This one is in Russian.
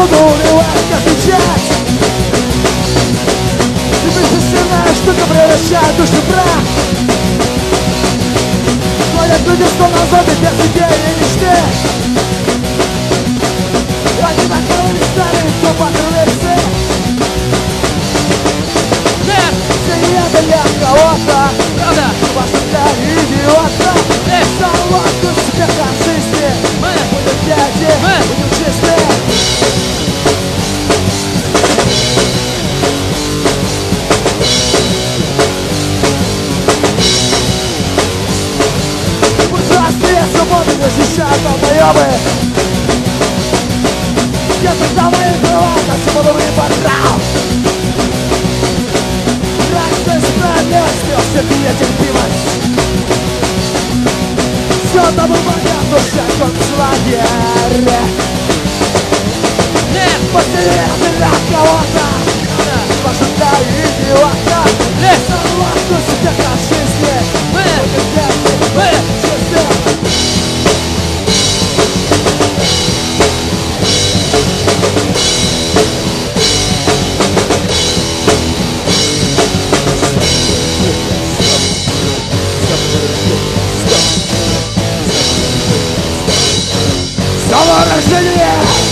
буду уливать каждый час. И бессмысленная штука превращает душу в прах. Ходят люди словно зомби без идей и мечты. Они накрыли старые тупо крыльцы. Нет! Все не это для кого-то, Правда! просто для идиота. Солодку себе в жизни. Мы! Будем дяди, будем чисты. Буржуазные свободы защищают долбоёбы. Я создал мои крыла, как свободный портал. Раньше справедливость, все пья терпимость. Все тому понятно, вся концлагерь. Нет! Последний для кого-то, Правда! просто для идиота. Нет! Солодку себе к жизни. Мы! Будем дяди, Мы! чисты. Саморажение!